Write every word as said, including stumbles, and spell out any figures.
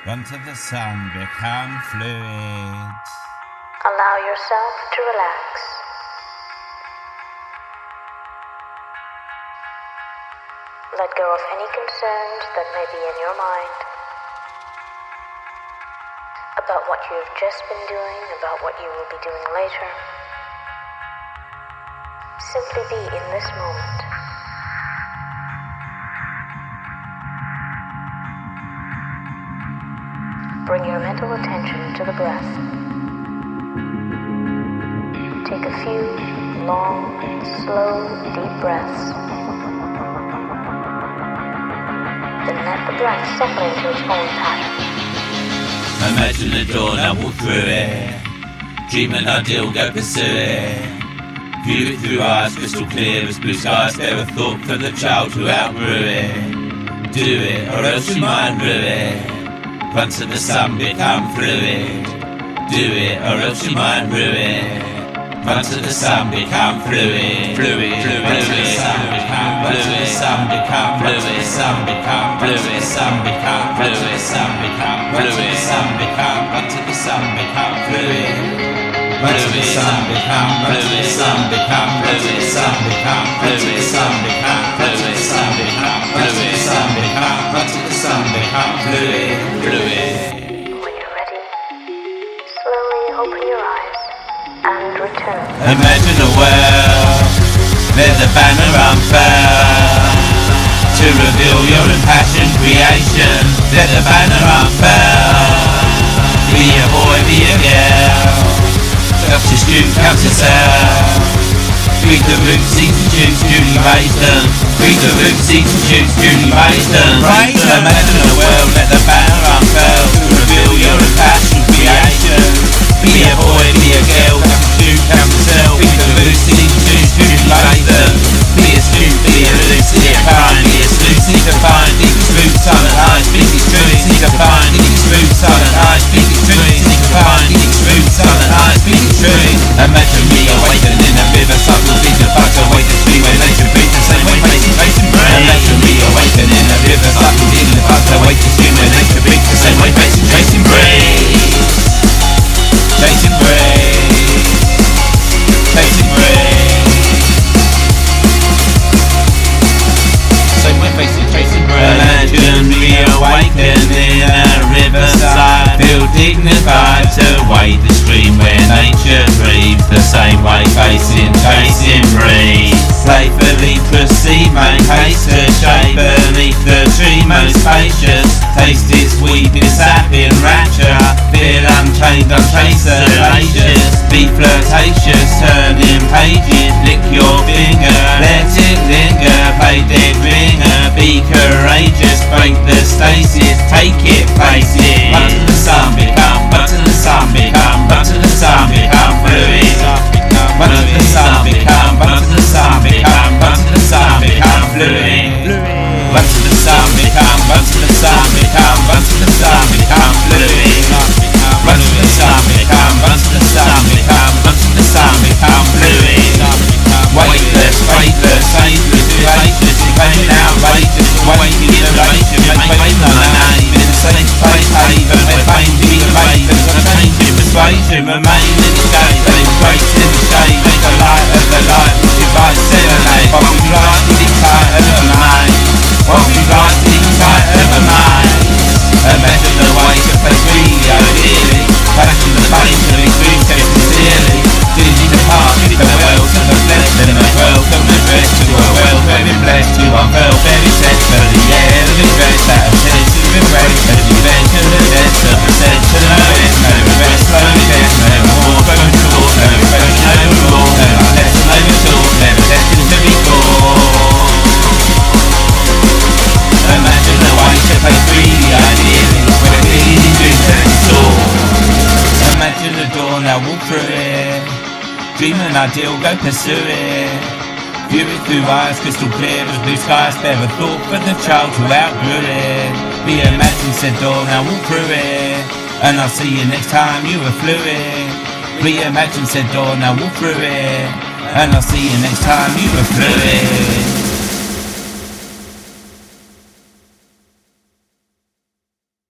Run to the sun, become fluid. Allow yourself to relax. Let go of any concerns that may be in your mind about what you've just been doing, about what you will be doing later. Simply be in this moment. Bring your mental attention to the breath. Take a few long, slow, deep breaths. Then let the breath settle into its own pattern. Imagine the dawn, I walk through it. Dream an ideal, go pursue it. View it through eyes crystal clear as blue skies. Spare a thought for the child who outgrew it. Do it, or else you might rue it. Run to the sun, become fluid. Do it, or else you might rue it. Run to the sun, become fluid. Fluid, fluid, run to the sun, become fluid. Run to the sun, become fluid. Sun, become fluid. Sun, become fluid. Sun, become fluid. Sun, become. Run to the sun, become fluid. Run to the sun, become fluid. Sun, become fluid. Sun, become fluid. Sun, become fluid. Sun, become fluid. Sun, become. Run to the sun, become fluid. Fluid. When you're ready, slowly open your eyes and return. Imagine a world where the banner unfurled to reveal your impassioned creation. Let the banner unfurl. Be a boy, be a girl. Just to shoot, count yourself. Read the roots, seek to choose, Julie Mason. Read the roots, seek to choose, Julie Mason. Imagine a world, let the banner unfurl to reveal your impassioned creation. Be a boy, be a girl, count to shoot, count yourself. Read the roots, seek to choose, Julie Mason. Be a student, be a loose, be a kind, be a sleuth, seek to find, dig its roots, silent eyes, speak its truth, seek to find, dig its roots, silent eyes, speak its truth, seek to find, dig its roots, silent eyes, speak its truth. Imagine me awakened in a river, subtle vision, but awake the tree where nature breathes the same way, facing, facing, breathe. Imagine me awakened in a river, subtle vision, but awake the tree where nature breathes the same way, facing, facing, breathe. Chasing breeze, chasing breeze. Same way, facing, chasing breeze. Imagine me awakened in a riverside, feel dignified to wade the stream where nature breathes the same way, facing, chasing breeze. Playfully proceed, make haste to shade beneath the tree most spacious. Taste its weeping sap in rapture. Feel unchained, unchased, salacious. Be flirtatious, turning pages. Lick your finger, let it linger. Play dead ringer, be courageous. Break the stasis, take it, face it. Run to the sun, become, run to the sun, become, run to the sun, become fluid. Run to the sun, become, run to the sun, become, run to the sun, become fluid. Run to the sun, become, run to the sun, become, run to the sun, become fluid. Run to the sun, become, run to the sun, become, run to the sun, become fluid. Weightless, faithless, ageless, faithless, pain outrageous, awaken iteration, make pain on a name, in the same place, haven, where pain be the raven, unchanging persuasion, remain in the shade, they embrace in the shade, make the light of the light, which divides serenade, while we rise to the height of the mind, while we rise to the height of the mind. Imagine the way to face really ideally, passion the pain to be free, so sincerely, dizzy the past, the well to the flesh, then the welcome address to a well, very blessed, to unfurl, very sensually, yeah, the dress that a sense of embrace, as you venture the death of the sense to the rest, no rest, slowly death, no more, going short, no reflection overall, no lesson overtaught, never destined to be caught. Imagine the way to play freely, ideally, when a clearly dream turns soul. Imagine the dawn, now walk through it. Dream an ideal, go pursue it. View it through eyes crystal clear as blue skies. Spare a thought for the child who outgrew it. Be imagined, said dawn, now walk through it. And I'll see you next time you are fluid. Reimagine, said dawn, now walk through it. And I'll see you next time you are fluid.